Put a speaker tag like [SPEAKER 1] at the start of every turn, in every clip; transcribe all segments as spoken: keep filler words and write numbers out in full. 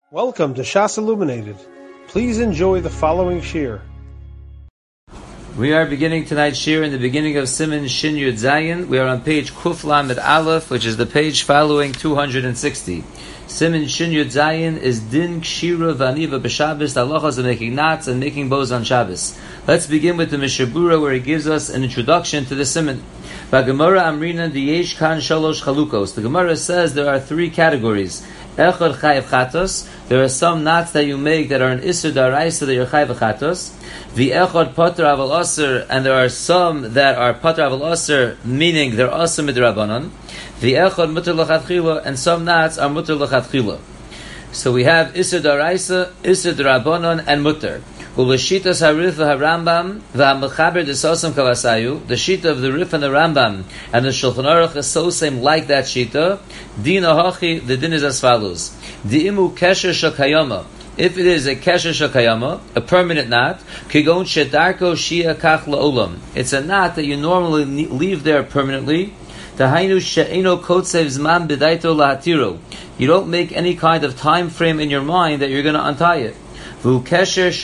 [SPEAKER 1] Welcome to Shas Illuminated. Please enjoy the following shir.
[SPEAKER 2] We are beginning tonight's shir in the beginning of Siman Shin Yud Zayin. We are on page Kuf Lamed Aleph, which is the page following two hundred sixty. Siman Shin Yud Zayin is Din Kshira Vaniva B'Shabbos, the halachas of making knots and making bows on Shabbos. Let's begin with the Mishabura, where he gives us an introduction to the Siman. Gemara Amrina Diyesh Kan Shalosh Chalukos. The Gemara says there are three categories. Echad Chayav Chatos. There are some knots that you make that are an Isser Daraisa that you're Chayav Chatos. The Echad Pater Aval Aser, and there are some that are Pater Aval Aser, meaning they're Aser Midrabanan. The Echad Mutter L'Chatchila, and some knots are Mutter L'Chatchila. So we have Isser Daraisa, Isser Darabanan, and Mutter. Uleshitas harif v'harambam v'hamechaber desosam kavasayu. The shita of the Rif and the Rambam and the Shulchan Aruch is so same like that shita. Din ahachi, the din is as follows: Di'imu kesher shakayama. If it is a kesher shakayama, a permanent knot, kigon shedarko shia kach la'olam. It's a knot that you normally leave there permanently. Tahainu she'eno kotzev zman b'daito lahatiro. You don't make any kind of time frame in your mind that you're going to untie it. And this is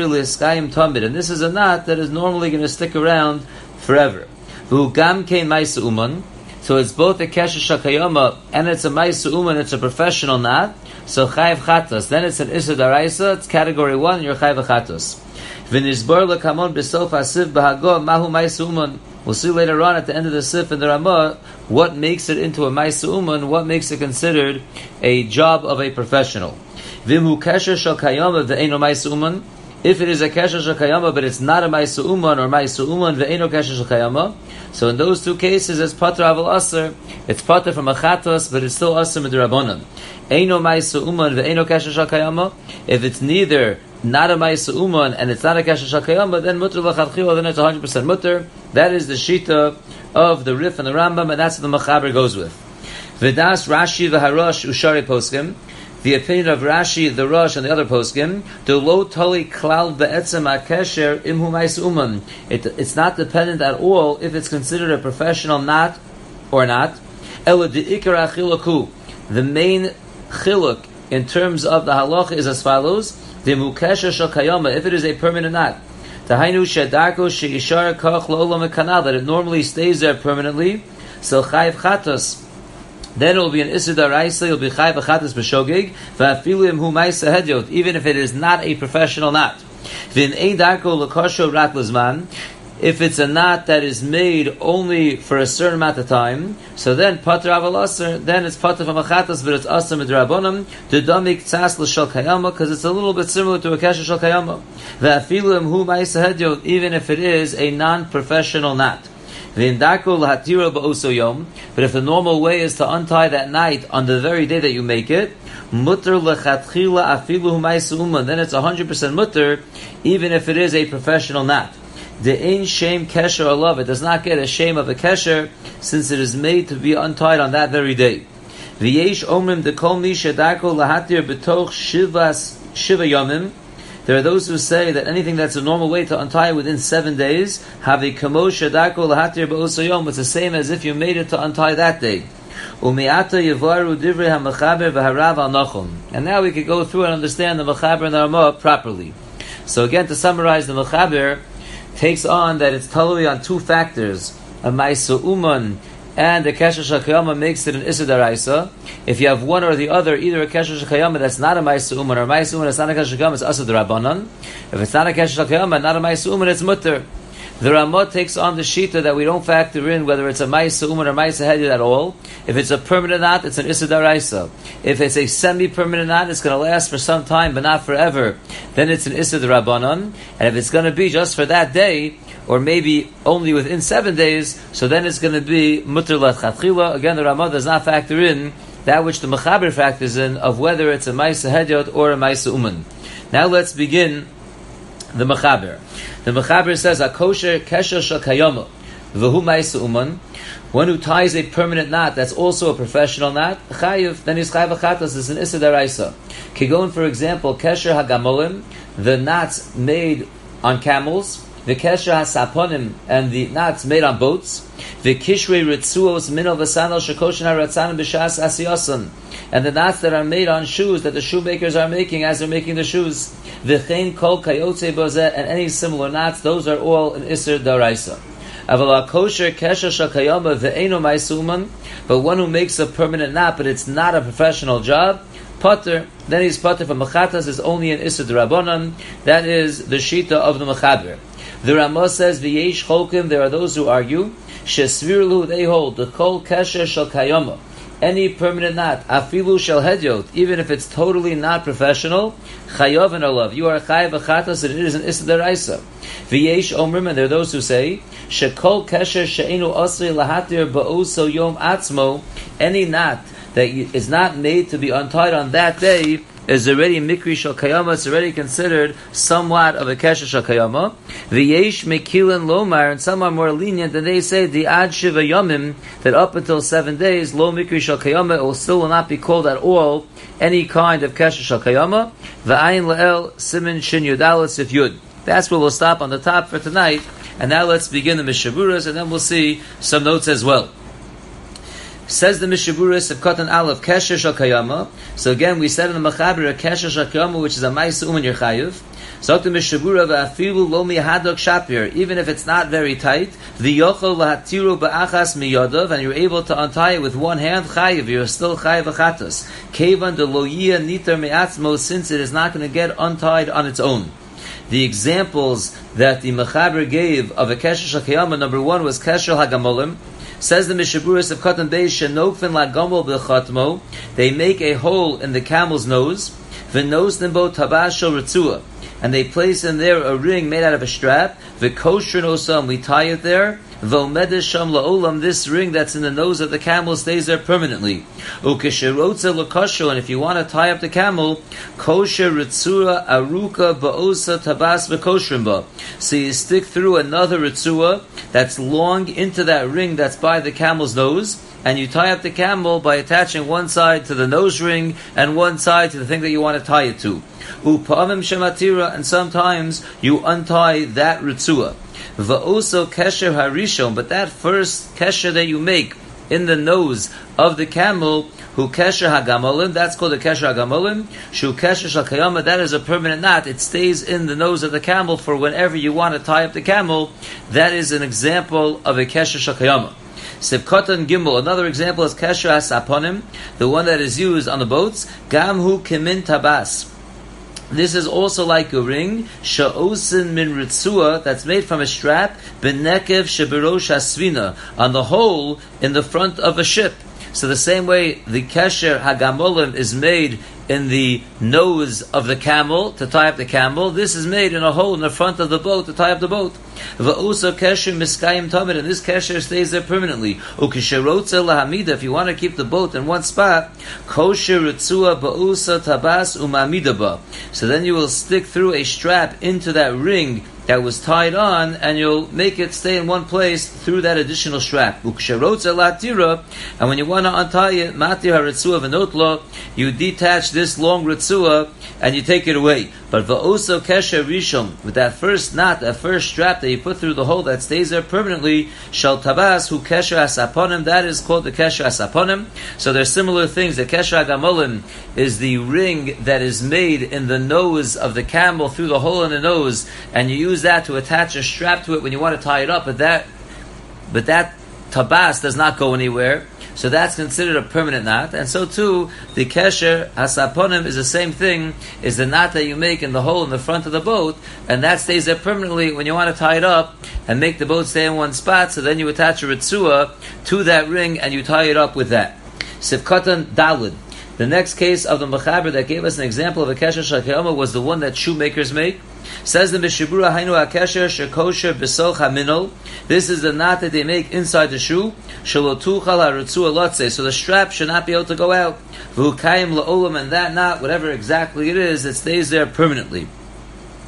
[SPEAKER 2] a knot that is normally going to stick around forever. So it's both a kesher shakayama and it's a maisa uman, it's a professional knot. So chayav chatos. Then it's an issa daraisa, it's category one, you're chayav chatos. We'll see later on at the end of the sif in the Ramah what makes it into a maisa uman, what makes it considered a job of a professional. Vimhu kesher shel kayama ve'eno ma'isa uman. If it is a kesher shel kayama, but it's not a ma'isa uman or ma'isa uman ve'eno kesher shel kayama, so in those two cases, it's pater aval aser. It's pater from a chatos, but it's still aser midrabanan. Eino ma'isa uman ve'eno kesher shel kayama. If it's neither not a ma'isa uman and it's not a kesher shel kayama, then mutter l'chadchila, then it's one hundred percent mutter. That is the shita of the Rif and the Rambam, and that's what the Mechaber goes with. V'das Rashi v'Harash ushari poskim. The opinion of Rashi, the Rosh, and the other poskim, the lo tali klal be'etzem akesher imhu ma'is uman. It's not dependent at all if it's considered a professional knot or not. Ela de'ikar achilaku. The main chiluk in terms of the halacha is as follows: the mukesher shel kayama. If it is a permanent knot, tahainu shedarko sheishar kach lo'olam ekanal, that it normally stays there permanently. So chayiv chatos. Then it will be an Isser Daraisa, it will be Chai V'Chatas B'Shogeg, V'afilu Imhu Ma'isa Hedyot, even if it is not a professional knot. V'in Ein Darko L'Kosho Rak L'Zman, if it's a knot that is made only for a certain amount of time, so then Pater Aval Aser, then it's Pater from a Chatas, but it's Aser Midrabanan, D'Damik Tzas L'Shal Kayama, because it's a little bit similar to a Kesher Shal Kayama. V'afilu Imhu Ma'isa Hedyot, even if it is a non-professional knot. But if the normal way is to untie that knot on the very day that you make it, mutter lechatchila afilu ma'isa uman, then it's one hundred percent mutter, even if it is a professional knot. The ein shame kesher alav, it does not get a shame of a kesher, since it is made to be untied on that very day. V'yesh omrim dekol mi shedarko lahatir betoch shivas shiva yomim. There are those who say that anything that's a normal way to untie within seven days, have a kamosh darko lahatir ba'osayom. It's the same as if you made it to untie that day. Umeata yevaru divrei hamachaber v'harav al nachum. And now we can go through and understand the Mechaber and the Ramah properly. So again, to summarize, the Mechaber takes on that it's totally on two factors: a ma'isa uman and the kesher shakayama makes it an Isser Daraisa. If you have one or the other, either a kesher shakayama that's not a ma'isa uman, or a ma'isa uman that's not a kesher shakayama, it's Asur D'Rabbanan. If it's not a kesher shakayama, not a ma'isa uman, it's mutter. The Ramah takes on the shita that we don't factor in whether it's a ma'isa uman or ma'isa hedyot at all. If it's a permanent knot, it's an Isser Daraisa. If it's a semi-permanent knot, it's going to last for some time, but not forever, then it's an Isser D'Rabbanan. And if it's going to be just for that day, or maybe only within seven days, so then it's going to be mutter l'chatchila. Again, the Ramah does not factor in that which the Mechaber factors in of whether it's a ma'isa hedyot or a ma'isa uman. Now let's begin the Mechaber. The Mechaber says, "A kosher kesher shel kayama v'hu ma'isa uman." One who ties a permanent knot that's also a professional knot, chayiv, then he's chayiv achatas, is an Isser Daraisa. Kigon, for example, kesher hagamolim, the knots made on camels. the kesher hasaponim, and the knots made on boats, the kishrei ritzuos minol v'sanol shekoshin haratzanim b'shas asiyasan, and the knots that are made on shoes that the shoemakers are making as they're making the shoes, v'chein kol kayotze bozeh, and any similar knots, those are all an iser daraisa. Aval kosher kesher shakayama ve'eno maisuman, but one who makes a permanent knot, but it's not a professional job, Potter, then he's potter from mechatas is only an issa d'rabanan. That is the shita of the mechaber. The Ramah says v'yesh cholkim. There are those who argue shesvirlu. They hold the kol kesher shel kayama, any permanent knot, afilu shel hedyot, even if it's totally not professional. Chayav and alav. You are chayav mechatas, and it is an issa d'raisa. V'yesh omrim, and there are those who say shekol kesher she'enu asri lahatir ba'oso yom atzmo. Any knot that is not made to be untied on that day is already mikri shel kayama. It's already considered somewhat of a kesher shel kayama. V'yesh mekilin lomar, and some are more lenient, and they say the ad shiva yomim, that up until seven days lo mikri shel kayama, it will still will not be called at all any kind of kesher shel kayama. V'ayin la'el simin shin yud aleph sif yud. That's where we'll stop on the top for tonight. And now let's begin the mishaburas, and then we'll see some notes as well. Says the Mishaburis of Katan Aleph, Kesher Shal Kayama. So again, we said in the Mechaber, Kesher Shal Kayama, which is a Maisa Uman Yerchayev. So the Mishabura, V'afilu lo mihadok shapir, even if it's not very tight, V'yochel lahatiru ba'achas miyadav, and you're able to untie it with one hand, Chayev, you're still Chayev Achatas. Kevan de lo yia nitar me'atzmo, since it is not going to get untied on its own. The examples that the Mechaber gave of a Kesher Shal Kayama, number one was Kesher Hagamolim. Says the Mishaburis of Katan Beis, Shenokfen lagamol b'chatmo, they make a hole in the camel's nose, v'nos nimbo tabas shel ritzua, and they place in there a ring made out of a strap, v'kosher nosam, we tie it there, v'omedes sham la'olam, this ring that's in the nose of the camel stays there permanently. Ukesherotza l'kosher, and if you want to tie up the camel, kosher ritzua aruka ba'osa tabas v'koshrimba. So you stick through another ritzua that's long into that ring that's by the camel's nose, and you tie up the camel by attaching one side to the nose ring and one side to the thing that you want to tie it to. Upa'amim shematira, and sometimes you untie that ritzua. Va'oso kesher harishon, but that first kesher that you make in the nose of the camel, who kesher hagamolim, that's called a kesher hagamolim. Shu kesher shal kayama, that is a permanent knot. It stays in the nose of the camel for whenever you want to tie up the camel. That is an example of a kesher shal kayama. Sivkotan Gimel, another example is kesher hasaponim, the one that is used on the boats. Gamhu kimin tabas. This is also like a ring, sha'osin min ritzua, that's made from a strap, benekev sheberosh hasvina, on the hole in the front of a ship. So the same way the kesher hagamolim is made in the nose of the camel to tie up the camel, this is made in a hole in the front of the boat to tie up the boat. Va'usa kesher miskayim tamid, and this kesher stays there permanently. Ukesherotza lahamida, if you want to keep the boat in one spot, kosher ritzua ba'usa tabas umamidaba. So then you will stick through a strap into that ring that was tied on, and you'll make it stay in one place through that additional strap. Ukesherotza latira, and when you want to untie it, matir haritzua v'notla, you detach this long ritzua and you take it away. But va'oso kesher rishon, with that first knot, that first strap that you put through the hole that stays there permanently, shal tabas hu kesher hasaponim, that is called the kesher hasaponim. So there's similar things. The kesher hagamolim is the ring that is made in the nose of the camel through the hole in the nose, and you use that to attach a strap to it when you want to tie it up. But that, but that tabas does not go anywhere. So that's considered a permanent knot, and so too the kesher hasaponim is the same thing. Is the knot that you make in the hole in the front of the boat, and that stays there permanently when you want to tie it up and make the boat stay in one spot. So then you attach a ritzua to that ring and you tie it up with that. Sivkatan Dalid. The next case of the Mechaber that gave us an example of a kesher shel kayama was the one that shoemakers make. Says the Mishabura, Hainu HaKesher Shekosher B'Soch HaMinol. This is the knot that they make inside the shoe. Shalotuchal HaRitzua Lotze. So the strap should not be able to go out. V'Ukayim La'olam, and that knot, whatever exactly it is, it stays there permanently.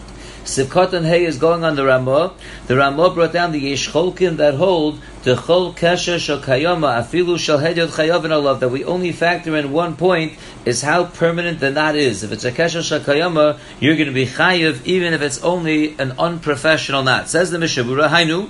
[SPEAKER 2] Sivkatan Hay is going on the Ramah. The Ramah brought down the Yesh Cholkim that hold the Chol Kesher Shal Kayama Afilu Shal Hedyot Chayav and Allah, that we only factor in one point is how permanent the knot is. If it's a Kesher Shal Kayama, you're going to be Chayav even if it's only an unprofessional knot. Says the Mishabura, Hainu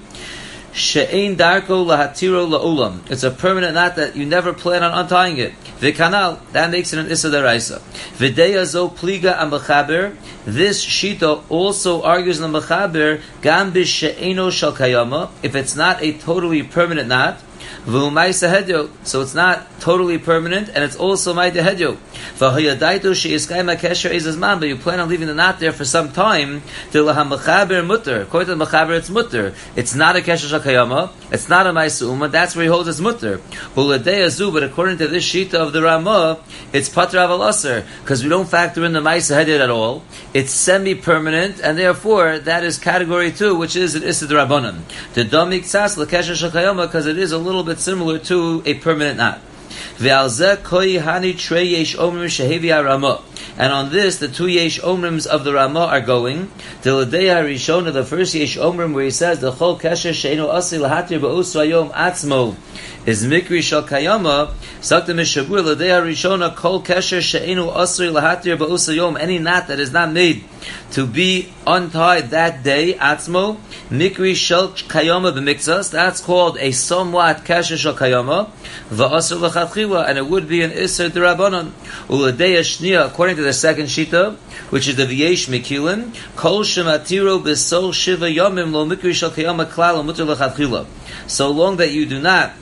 [SPEAKER 2] She'ein darko lahatiro la'ulam. It's a permanent knot that you never plan on untying it. V'kanal, that makes it an issa deraisa. V'deya zo pliga amachaber. This shita also argues in the mechaber gam b'she'eno shal kayama. If it's not a totally permanent knot, v'umaysa hedyo, so it's not totally permanent, and it's also mayda hedyo. V'hayadaito she'iskayma kesher ezazman, but you plan on leaving the knot there for some time. Dilaha mechaber mutter. According to the mechaber, it's mutter. It's not a kesher shal kayama. It's not a maysa uma. That's where he holds it's mutter. Uladei azu, but according to this shita of the Ramah, it's patra avalaser, because we don't factor in the maysa hedyo at all. It's semi-permanent, and therefore that is category two, which is an issa d'Rabbanan. The domik tzas l'kesher shal kayama, because it is a little bit similar to a permanent knot. Ve'alzeh koi hani trei yesh omrim shehevi haRamah. And on this, the two yesh omrims of the Ramah are going. Diladei harishona, the first yesh omrim, where he says the chol kesher she'enu asi lahatir ba'usu hayom atzmo is mikri shal kayama. Sakta mishabur ladei harishona kol kesher she'enu asi lahatir ba'usu hayom. Any knot that is not made to be untied that day, atzmo mikri shal kayama b'mikzas. That's called a somewhat kesher shal kayama. Va'asur l'chatchila, and it would be an iser d'Rabbanan. Uladei shnia, according to the second shita, which is the V'yesh Mekilin, Kol Shematiro B'Sol Shiva Yomim Lo Mikri Shal Kayama Klal Mutar L'Chatchila. So long that you do not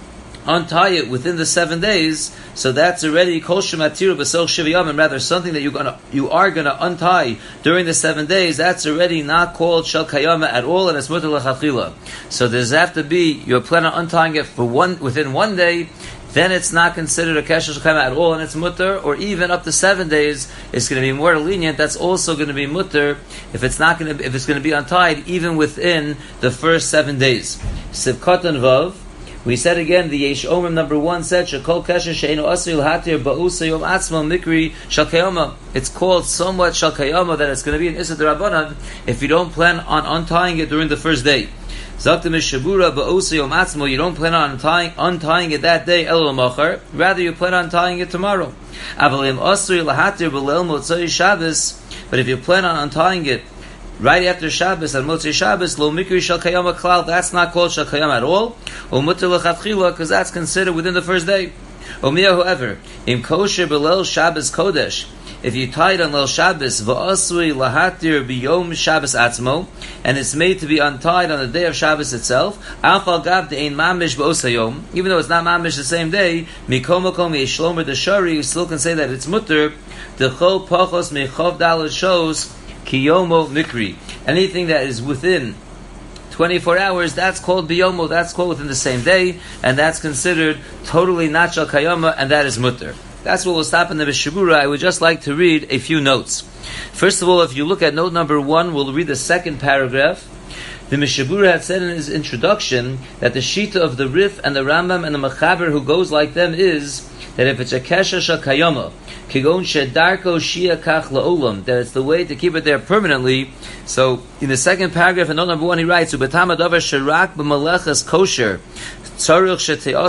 [SPEAKER 2] untie it within the seven days, so that's already Kol Shematiro B'Sol Shiva Yomim, rather something that you're gonna, you are going to untie during the seven days, that's already not called Shal Kayama at all, and it's Mutar L'Chatchila. So does have to be, you're planning on untying it for one, within one day, then it's not considered a kesher shel kayama at all, and it's mutter, or even up to seven days, it's going to be more lenient. That's also going to be mutter if it's not going to, if it's going to be untied even within the first seven days. Sivkatan vav. We said again the yesh omrim number one said shekol kesher she'enu asri l'hatir ba'usa yom atzmo mikri shel kayama. It's called somewhat shel kayama, that it's going to be an issa d'Rabbanan if you don't plan on untying it during the first day. Zakta mishabura ba'usa yom atzmo, you don't plan on untying, untying it that day, el machar, rather you plan on tying it tomorrow. Avalim asri lahatir b'leil motzei Shabbos, but if you plan on untying it right after Shabbos and motzei Shabbos, lo mikri shal kayama klal, that's not called shal kayama at all, or mutter l'chatchila, because that's considered within the first day. Omiyah, however, im kosher b'leil Shabbos kodesh, if you tie it on Leil Shabbos, v'asui lahatir b'yom Shabbos atzmo, and it's made to be untied on the day of Shabbos itself, afal gav de'ein mamish b'osayom, even though it's not mamish the same day, mikomokom yeshlomer deshari, you still can say that it's mutter, dechol pachos mechov dalad shows, kiyomo mikri. Anything that is within twenty-four hours, that's called biyomo, that's called within the same day, and that's considered totally not shal kayama, and that is mutter. That's what we'll stop in the Mishabura. I would just like to read a few notes. First of all, if you look at note number one, we'll read the second paragraph. The Mishabura had said in his introduction that the Shita of the Rif and the Rambam and the Mechaber who goes like them is that if it's a Kesher Shal Kayama, Kigon Shedarko Shia Kach La'olam, that it's the way to keep it there permanently. So, in the second paragraph, in note number one, he writes, Ubetama Dover Shirak B'Malechas Kosher, why is it that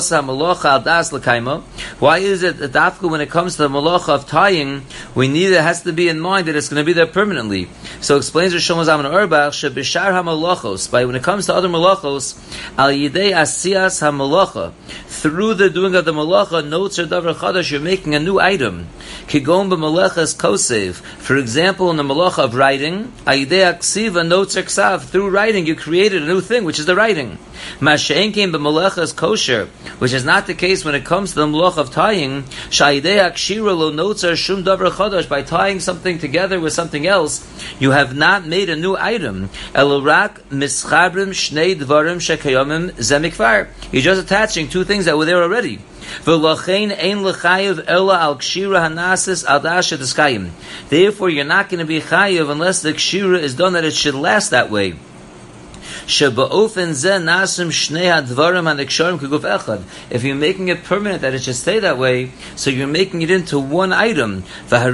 [SPEAKER 2] dafka when it comes to the malacha of tying, we need it has to be in mind that it's going to be there permanently. So explains Rosh Zalman Auerbach shebishar hamalachos, by when it comes to other malachos, al yidei asiyas hamalacha, through the doing of the malacha, notes or davar chadash, you're making a new item. Kigon b'malachas kosev, for example, in the malacha of writing, al yidei aksiva notes or ksav, through writing you created a new thing, which is the writing. Masha'en came b'malachas kosher, which is not the case when it comes to the malach of tying. Sha'idei akshira lo notzer shum davar chadash, by tying something together with something else, you have not made a new item. Elorak mischabrim shnei dvarim shekayomim zemikvar. You're just attaching two things that were there already. V'lachein ein lechayev ela al kshira hanasis al dasha deskayim. Therefore, you're not going to be chayev unless the kshira is done that it should last that way. If you're making it permanent that it should stay that way, so you're making it into one item. That's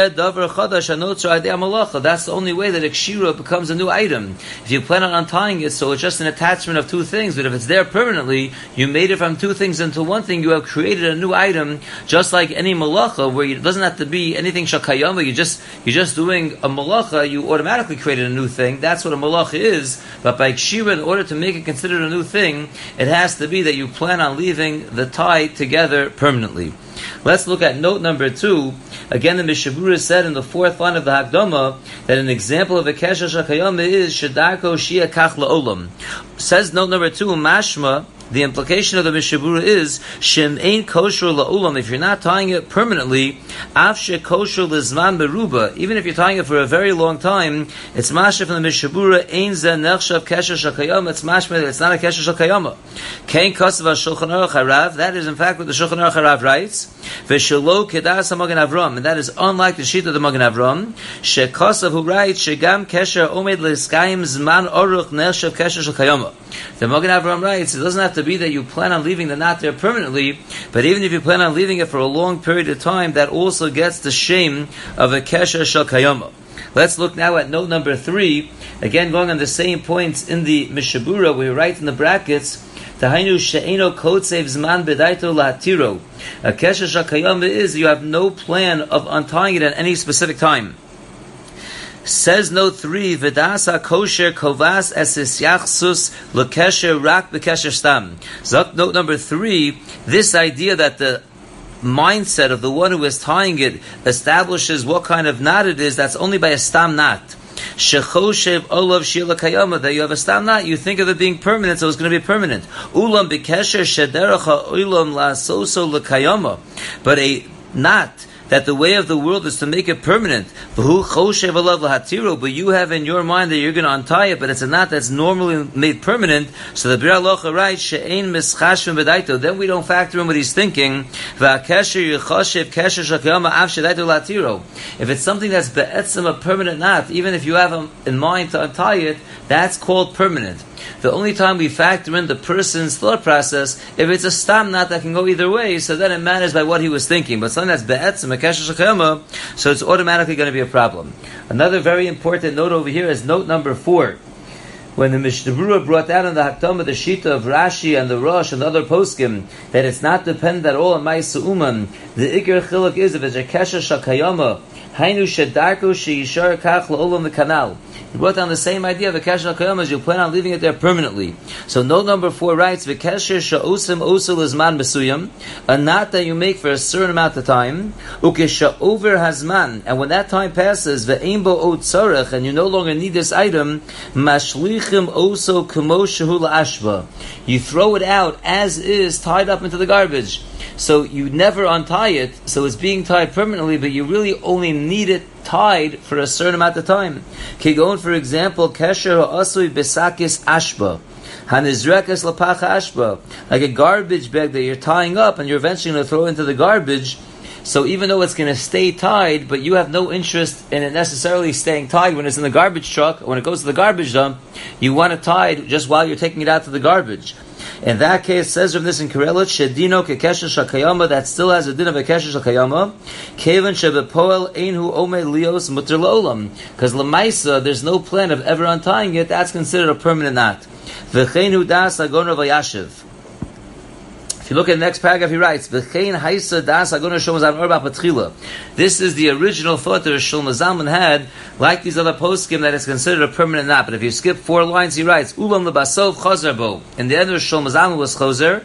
[SPEAKER 2] the only way that a kshira becomes a new item. If you plan on untying it, so it's just an attachment of two things, but if it's there permanently, you made it from two things into one thing, you have created a new item, just like any malacha, where it doesn't have to be anything shakayama, you just, you're just doing a malacha, you automatically created a new thing. That's what a malacha is. But by kshira, in order to make it considered a new thing, it has to be that you plan on leaving the tie together permanently. Let's look at note number two. Again, the Mishabura said in the fourth line of the Hakdama that an example of a kesher shakayama is shedarko shia kach la'olam. Says note number two, mashma, the implication of the Mishabura is shem ein kosher la'olam. If you're not tying it permanently, af she kosher lizman beruba. Even if you're tying it for a very long time, it's mashma from the Mishabura ein ze nechshav kesher shakayama. It's mashma. It's not a kesher shakayama. Kein kasav Shulchan Aruch Harav. That is in fact what the Shulchan Aruch Harav writes. V'shelo kedas HaMagen Avram, and that is unlike the sheet of the Magen Avram. Shekasav who writes shegam kesher omed leiskayim zman oruch nechshav kesher shakayama. The Magen Avram writes it doesn't have to be that you plan on leaving the knot there permanently, but even if you plan on leaving it for a long period of time, that also gets the shame of a kesher shakayama. Let's look now at note number three. Again, going on the same points in the Mishabura, we write in the brackets. Tahainu she'eno kotzev zman bedaito lahatiro. A kesher shakayama is you have no plan of untying it at any specific time. Says note three, Vidasa kosher kovas esis yachsus lekesher rak bekesher stam. Zok note number three, this idea that the mindset of the one who is tying it establishes what kind of knot it is, that's only by a stam knot. Shechoshev olav shila kayama, that you have a stam knot, you think of it being permanent, so it's going to be permanent. Ulam bekesher shederecha ulam la soso lekayama, but a knot that the way of the world is to make it permanent. But you have in your mind that you're going to untie it, but it's a knot that's normally made permanent. So the Bir Halacha writes, then we don't factor in what he's thinking. If it's something that's be'etzim a permanent knot, even if you have in mind to untie it, that's called permanent. The only time we factor in the person's thought process, if it's a stam knot that can go either way, so then it matters by what he was thinking. But something that's be'etzim, a kesher shakayama, so it's automatically going to be a problem. Another very important note over here is note number four. When the Mishnah Berurah brought out in the Hakdama the Shita of Rashi and the Rosh and the other poskim that it's not dependent at all on Ma'aseh Uman, the Iker Chiluk is if it's a kesher shakayama, hainu shedarko sheishar kach la'olam the canal. He brought down the same idea of a kesher shakayama as you plan on leaving it there permanently. So note number four writes, v'kesher sha'osim osil izman mesuyam, a knot that you make for a certain amount of time, ukesha over hazman, and when that time passes, v'ein bo od tzarech, and you no longer need this item, mashlichim oso kamo shehu la'ashba. You throw it out as is, tied up into the garbage. So you never untie it, so it's being tied permanently, but you really only need it tied for a certain amount of time. Kigon, for example, kesher ha'asui besakis ashba, hanizrekas lapacha ashba, like a garbage bag that you're tying up and you're eventually going to throw into the garbage. So even though it's going to stay tied, but you have no interest in it necessarily staying tied when it's in the garbage truck, when it goes to the garbage dump, you want it tied just while you're taking it out to the garbage. In that case, says from this in Karelot, Shedino kekesher shakayama, that still has a din of a kesher shakayama. Kevan shebepoel einhu omed lios muter la'olam, because lemaisa there's no plan of ever untying it. That's considered a permanent knot. V'cheinu das agon Rav Yashiv. If you look at the next paragraph, he writes, "V'chein haisa das agon Shlomo Orbach b'tchila." This is the original thought that Shlomo Zalman had, like these other poskim, that is considered a permanent knot. But if you skip four lines, he writes, "Ulam lebasov chazer bo." In the end, of Shlomo Zalman was chazer.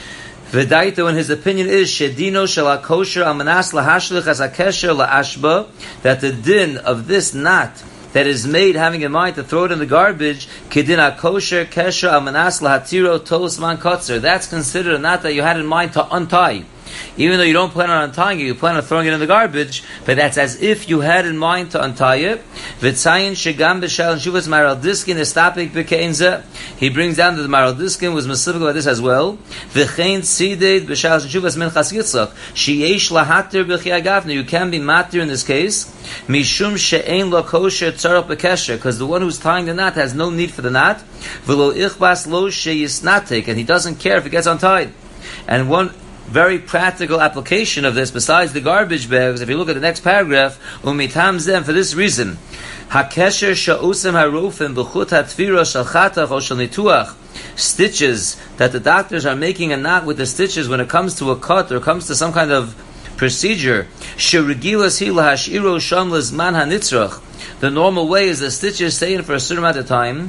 [SPEAKER 2] V'daito, and his opinion is shedino shel hakosher al manas lahashlich as hakesher laashba, that the din of this knot that is made having in mind to throw it in the garbage, kedina kosher kesher amanas lahatiro tos man kotzer. That's considered a knot that you had in mind to untie. Even though you don't plan on untying it, you plan on throwing it in the garbage, but that's as if you had in mind to untie it. V'tzayin shegam b'shal shuvas maral diskin estapik b'keinze. He brings down that the maral diskin was specific about this as well. V'chein tzided b'shal shuvas minchas yitzchak. Sheyesh lahatir b'chiyah gavna. You can be matir in this case. Mishum she'ein lo kosher tzarach b'kesher. Because the one who's tying the knot has no need for the knot. V'lo ichbas lo sheyisnatik. And he doesn't care if it gets untied. And one very practical application of this, besides the garbage bags, if you look at the next paragraph, umitam zem, for this reason, hakesher sha'usem harufim b'chut hatfira shal chatach or shal nituach, stitches that the doctors are making a knot with the stitches when it comes to a cut or comes to some kind of procedure, sheregilas hi lahashiro sham lizman hanitzrach. The normal way is the stitches stay in for a certain amount of time.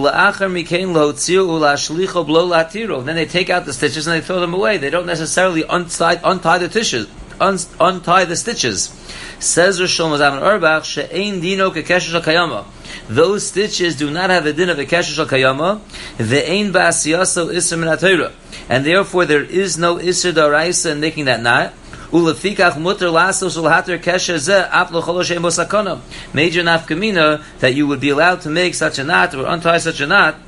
[SPEAKER 2] Then they take out the stitches and they throw them away. They don't necessarily untie, untie the stitches. Un, untie the stitches. Says Rosh Hashanah Arbach, she'ein dino kekesher shel kayama. Those stitches do not have a din of a kesher shel kayama. Ve'ein ba'asiyaso isser min haTorah. And therefore there is no isser d'oraisa in making that knot. Ulefikach muter lasos ulhater kesher zeh aplo choloshem bosakona. Major nafkamina that you would be allowed to make such a knot or untie such a knot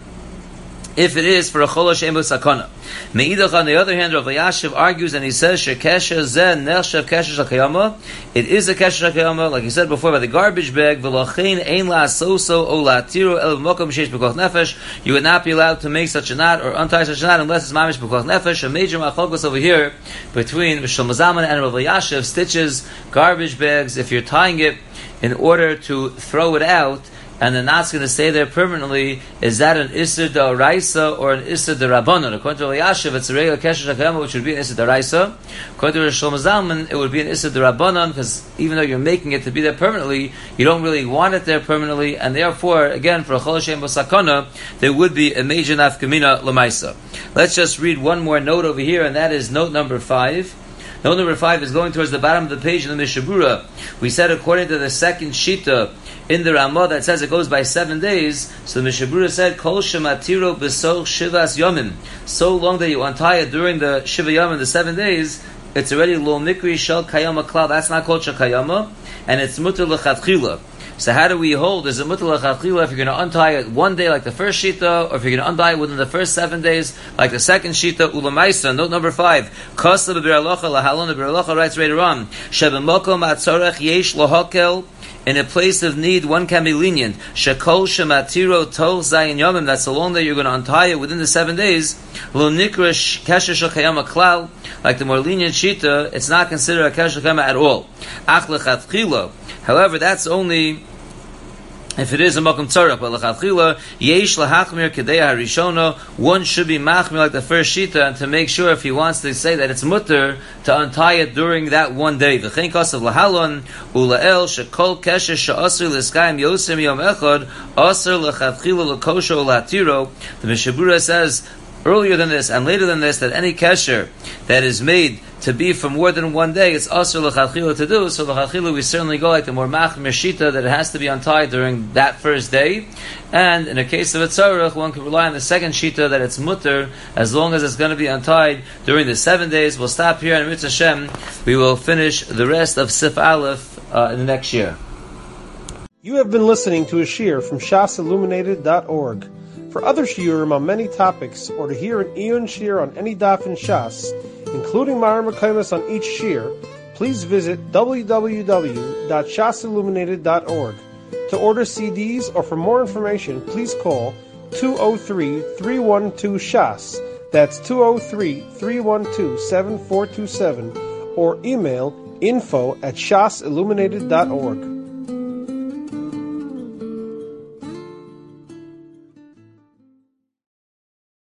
[SPEAKER 2] if it is for a choloshem bosakona. Meidach, on the other hand, Rav Yashiv argues and he says shekesher zeh nechshav kesher shel kayama. It is a kesher shel kayama, like he said before, by the garbage bag. V'lochein ein lasoso o latiro el mokom sheish b'koch nefesh. You would not be allowed to make such a knot or untie such a knot unless it's mamish b'koch nefesh. A major machlokos over here between Shlomo Zalman and Rav Yashiv. Stitches, garbage bags. If you're tying it in order to throw it out, and the knot's going to stay there permanently, is that an Isser D'Oraisa or an Isser D'Rabbanan? According to Rav Yashiv, it's a regular Kesher Shel Kayama, which would be an Isser D'Oraisa. According to Shlomo Zalman, it would be an Isser D'Rabbanan, because even though you're making it to be there permanently, you don't really want it there permanently, and therefore, again, for a Chol Hashem B'Sakana, there would be a major Nafkamina L'Maisa. Let's just read one more note over here, and that is note number five. Note number five is going towards the bottom of the page in the Mishabura. We said according to the second Shita in the Ramah that says it goes by seven days. So the Mishabura said, Kol shematiro b'soch shivas yomim. So long that you untie it during the Shiva Yom in the seven days, it's already lo mikri shel kayama klal. That's not called shel kayama, and it's muter l'chatchila. So how do we hold? Is it muter l'chatchila if you're going to untie it one day like the first shita, or if you're going to untie it within the first seven days like the second shita? Ulamaisa. Note number five. Kosa b'bir alocha lahalon. The bir alocha writes later on, shebemokom atzorech yesh lohokel. In a place of need, one can be lenient. Shekol shematiro tol zayin yomim. That's so long that you're going to untie it within the seven days. Lo nikra kesher shel kayama klal. Like the more lenient shita, it's not considered a kesher shel kayama at all. Ach lechatchila. However, that's only if it is a makom tzarach, but l'chatchila yesh lahachmir kedei harishona. One should be machmir like the first shita, and to make sure if he wants to say that it's mutter to untie it during that one day. V'chein kasav lahalon ulael shekol kesher she'asur l'skayim yosim yom echad asur l'chatchila l'kosho l'hatiro. The Mishabura says earlier than this and later than this that any kesher that is made to be for more than one day, it's asur l'chatchila to do. So l'chatchila we certainly go like the more machmir shita that it has to be untied during that first day. And in a case of a tzarech, one can rely on the second shita that it's mutter as long as it's going to be untied during the seven days. We'll stop here and Mitzvah Hashem, we will finish the rest of Sif Aleph uh, in the next year.
[SPEAKER 1] You have been listening to a shiur from shas illuminated dot org. For other shiurim on many topics, or to hear an Iyun shiur on any daf in Shas, including Mareh Mekomos on each shiur, please visit w w w dot shas illuminated dot org. To order C Ds or for more information, please call two oh three, three one two, shas. That's two oh three, three one two, seven four two seven, or email info at shas illuminated dot org.